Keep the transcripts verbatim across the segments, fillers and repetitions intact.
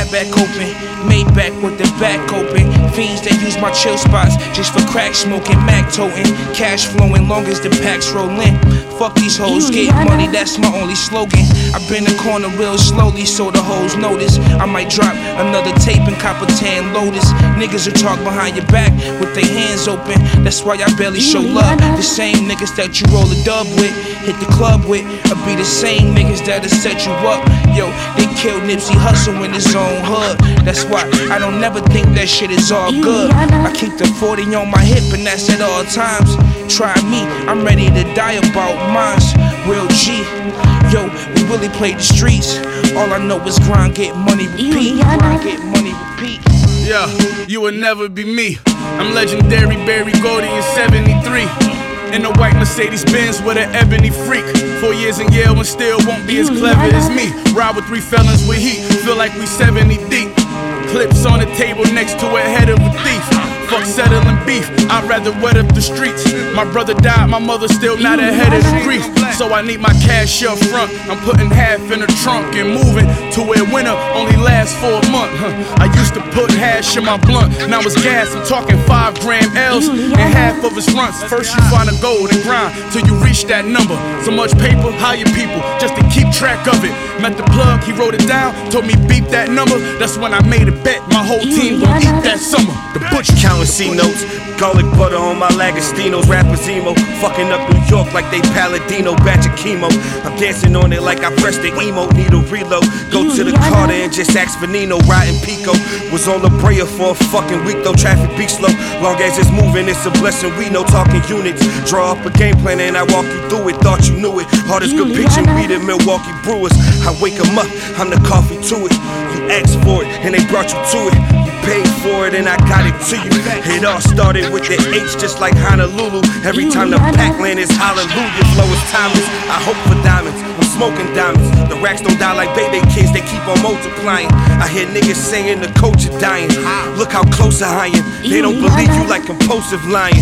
back open, made back with the back open. Fiends that use my chill spots just for crack smoking, Mac toting, cash flowing long as the packs rollin'. Fuck these hoes, get money, that's my only slogan. I been the corner real slowly so the hoes notice. I might drop another tape and cop a tan Lotus. Niggas will talk behind your back with their hands open. That's why I barely show love. The same niggas that you roll a dub with, hit the club with, or be the same niggas that'll set you up. Yo, they killed Nipsey Hussle in his own hood. That's why I don't never think that shit is all good. I keep the forty on my hip and that's at all times. Try me, I'm ready to die about mines. Real G, yo, we really play the streets. All I know is grind, get money, repeat. Grind, get money, repeat. Yeah, you will never be me. I'm legendary Barry Gordy in seventy-three. In a white Mercedes Benz with an ebony freak. Four years in Yale and still won't be as clever as me. Ride with three felons with heat, feel like we seventy deep. Clips on the table next to a head of a thief. Fuck settling beef, I'd rather wet up the streets. My brother died, my mother still not ahead of the grief. So I need my cash up front. I'm putting half in the trunk and moving to where winter only lasts for a month. Huh. I used to put hash in my blunt, now it's gas. I'm talking five gram L's and half of its runts. First you find a gold and grind till you reach that number. So much paper, hire people just to keep track of it. Met the plug, he wrote it down, told me beep that number. That's when I made a bet, my whole team gon' eat that summer. The butcher counting C notes, garlic butter on my Lagastinos. Rappers emo, fucking up New York like they Paladino. Batch of chemo, I'm dancing on it like I pressed the emo. Need a reload, go to the Carter and just ask for Nino. Riding Pico, was on La Brea for a fucking week though. Traffic be slow, long as it's moving, it's a blessing. We know talking units, draw up a game plan and I walk you through it. Thought you knew it, hard as good pitching. We the Milwaukee Brewers, I wake them up, I'm the coffee to it. You asked for it and they brought you to it. You paid for it and I got it to you. It all started with the H just like Honolulu. Every time the Pac-Land is hallelujah. Flow is timeless, I hope for diamonds. I'm smoking diamonds. The racks don't die like baby kids, they keep on multiplying. I hear niggas saying the coach is dying. Look how close I am. They don't believe you like compulsive lying.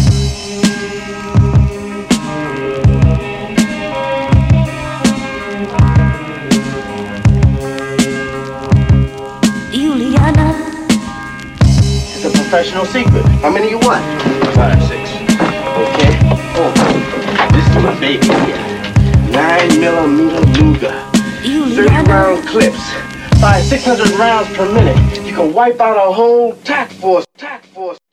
It's a professional secret. How many you want? Five, six. Okay. Oh, this is my baby here. Nine millimeter Luger. thirty round clips. Fire six hundred rounds per minute. You can wipe out a whole task force. Task force.